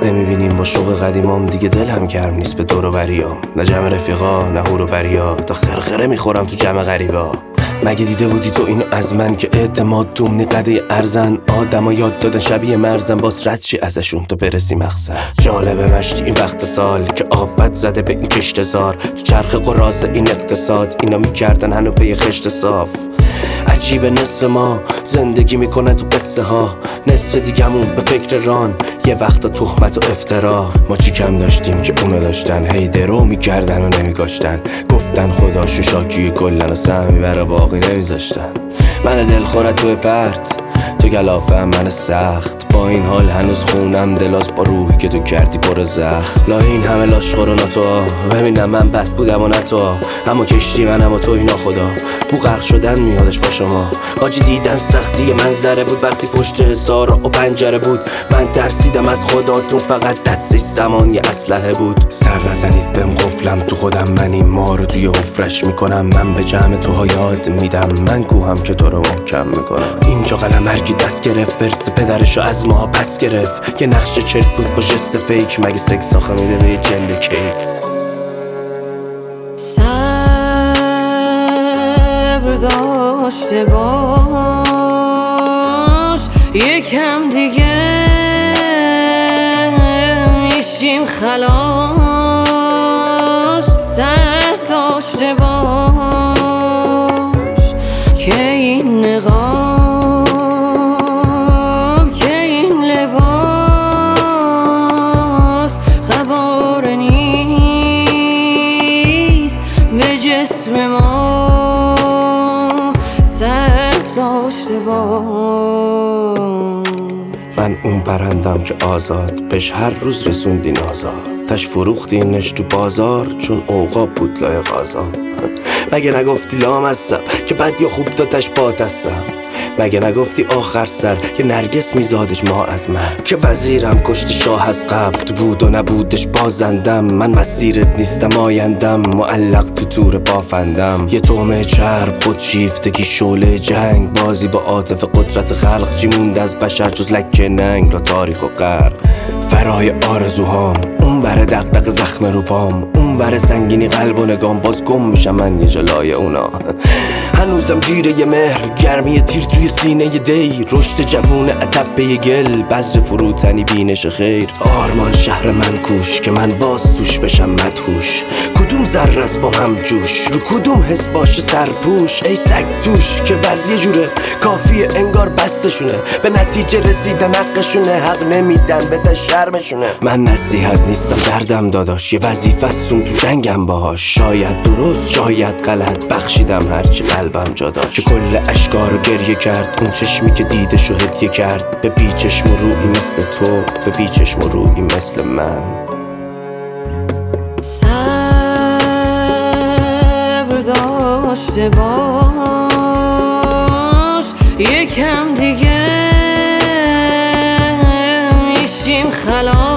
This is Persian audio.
نمیبینیم با شوق قدیمام دیگه دلم گرم نیست به دور و بریام، نه جمع رفیقا نه هور و بریا، تا خرخره میخورم تو جمع غریبا. مگه دیده بودی تو اینو از من که اعتماد دومنی قده ارزن؟ آدم یاد دادن شبیه مرزن، باز رد چی ازشون تو برسی مقصد. جالبه مشتی این وقت سال که آفت زده به این کشتزار، تو چرخ قراز این اقتصاد اینا میکردن هنو به یه خشت صاف. عجیب نصف ما زندگی میکنه تو قصه ها، نصف دیگمون به فکر ران، یه وقتا تهمت و افترا. ما چی کم داشتیم که اونا داشتن، هی درو میکردن و نمیگاشتن، گفتن خداشون شاکی کلن و سهمی برا باقی نمیذاشتن. من دلخورت تو پرت، تو گلافه من سخت، با این حال هنوز خونم دلاز با روحی که تو کردی پر زخم. لا این همه لاشخور و ناتو، ببینم من بد بودم و نه تو، اما کشتی منم و تو اینا خدا، بو غرق شدن میادش با شما. حاجی دیدن سختی منظره بود وقتی پشت حصار و پنجره بود، من ترسیدم از خداتون فقط دستش زمان یه اسلحه بود. سر نزنید بهم قفلم تو خودم، من این ما رو توی حفرش میکنم، من به جمع توها یاد میدم، من کوهم که تو رو محکم میکنم. اینجا قلمرگی دست گرفت، فرس پدرشو از ماها پس گرفت، یه نقش چرت بود با جست فیک، مگه سکس آخه میده به یه جنده کیک. صبر داشته باش، یکم دیگه میشیم خلاص. صبر داشته باش که این نقاب که این لباس قبار نیست به جسم ما. صبر داشته باش. من اون پرندم که آزاد بهش هر روز رسوندین آزار، تش فروختینش تو بازار چون اوقاب بود لایق آزان. مگه نگفتی لامصب که بد یا خوب داتش بات هستم؟ مگه نگفتی آخر سر که نرگس میزادش ما از من؟ که وزیرم کشت شاه از قبل بود و نبودش بازندم، من مسیرت نیستم آیندم، معلق تو تور بافندم. یه تومه چرب خود شیفتگی شعله جنگ، بازی با عاطفه قدرت خلق، چی مونده از بشر جز لکه ننگ؟ لا تاریخ و غرق فرای آرزوهام، اون بره دغدغه زخم رو پام، اون بره سنگینی قلب و نگام، باز گم میشم من یه جلای اونا. هنوزم گیره یه مهر، گرمی تیر توی سینه ی دی، رشد جوون ادب به گل، بذر فروتنی بینش خیر. آرمان شهر من کوش که من باز توش بشم مدهوش، کدوم ذره است با هم جوش، رو کدوم حس باشه سرپوش؟ ای سگ توش که وضع جوره کافیه انگار بستشونه، به نتیجه رسیدن حقشونه، حق نمیدن به شرمشونه. من نصیحت نیستم دردم داداش، یه وظیفه استون تو جنگم باهاش، شاید درست شاید غلط، بخشیدم هرچی قلبم جا داشت، که کل اشکارو گریه کرد اون چشمی که دیدشو هدیه کرد، به بی چشم و رویی مثل تو، به بی چشم و رویی مثل من. صبر داشته باش، یکم دیگه میشیم خلاص.